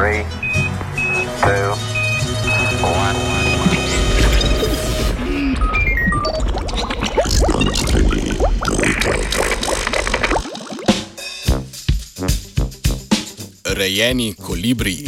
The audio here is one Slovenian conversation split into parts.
3, 2, 1. Rejeni kolibriji.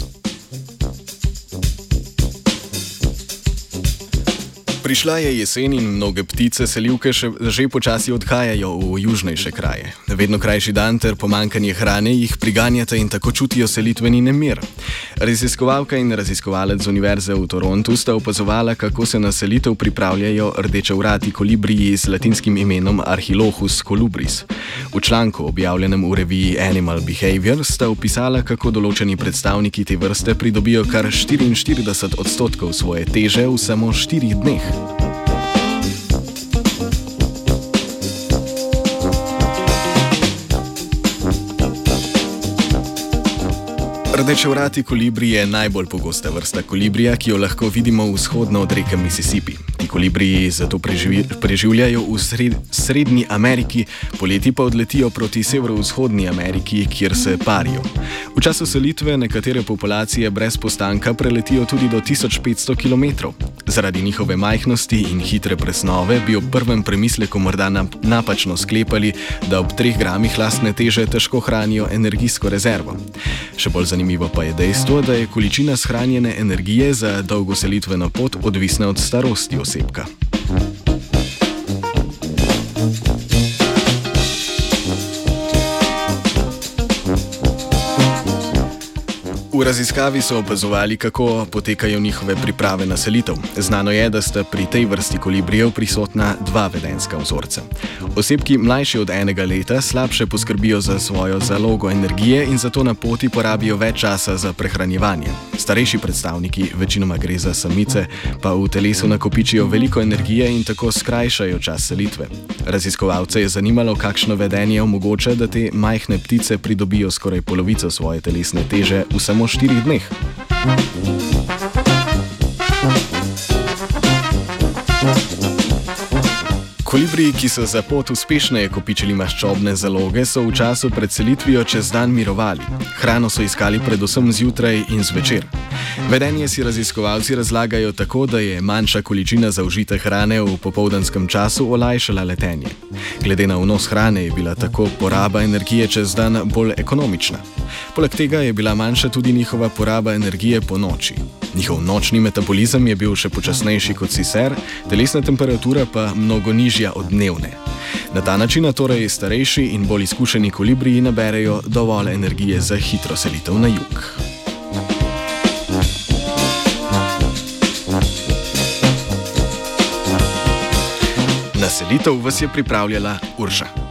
Prišla je jesen in mnoge ptice selivke že počasi odhajajo v južnejše kraje. Vedno krajši dan ter pomanjkanje hrane jih priganjata in tako čutijo selitveni nemir. Raziskovalka in raziskovalec z Univerze v Torontu sta opazovala, kako se na selitev pripravljajo rdečevrati kolibriji z latinskim imenom Archilochus colubris. V članku, objavljenem v reviji Animal Behavior, sta opisala, kako določeni predstavniki te vrste pridobijo kar 44% svoje teže v samo 4 dneh. Rdečevrati kolibri je najbolj pogosta vrsta kolibrija, ki jo lahko vidimo vzhodno od reke Mississippi. Ti kolibriji zato preživljajo v Srednji Ameriki, poleti pa odletijo proti severovzhodni Ameriki, kjer se parijo. V času selitve nekatere populacije brez postanka preletijo tudi do 1500 km. Zaradi njihove majhnosti in hitre presnove bi ob prvem premisleku morda napačno sklepali, da ob 3 gramih lastne teže težko hranijo energijsko rezervo. Še bolj zanimivo pa je dejstvo, da je količina shranjene energije za dolgo selitveno pot odvisna od starosti osebka. V raziskavi so opazovali, kako potekajo njihove priprave na selitev. Znano je, da sta pri tej vrsti kolibrijev prisotna 2 vedenjska vzorca. Osebki mlajši od 1 leta slabše poskrbijo za svojo zalogo energije in zato na poti porabijo več časa za prehranjevanje. Starejši predstavniki, večinoma gre za samice, pa v telesu nakopičijo veliko energije in tako skrajšajo čas selitve. Raziskovalce je zanimalo, kakšno vedenje omogoča, da te majhne ptice pridobijo skoraj polovico svoje telesne teže v samo 4 dneh. Kolibriji, ki so za pot uspešneje kopičili maščobne zaloge, so v času pred selitvijo čez dan mirovali. Hrano so iskali predvsem zjutraj in zvečer. Vedenje si raziskovalci razlagajo tako, da je manjša količina zaužite hrane v popoldanskem času olajšala letenje. Glede na vnos hrane je bila tako poraba energije čez dan bolj ekonomična. Poleg tega je bila manjša tudi njihova poraba energije po noči. Njihov nočni metabolizem je bil še počasnejši kot sicer, telesna temperatura pa mnogo nižja od dnevne. Na ta način torej starejši in bolj izkušeni kolibriji naberejo dovolj energije za hitro selitev na jug. Na selitev vas je pripravljala Urša.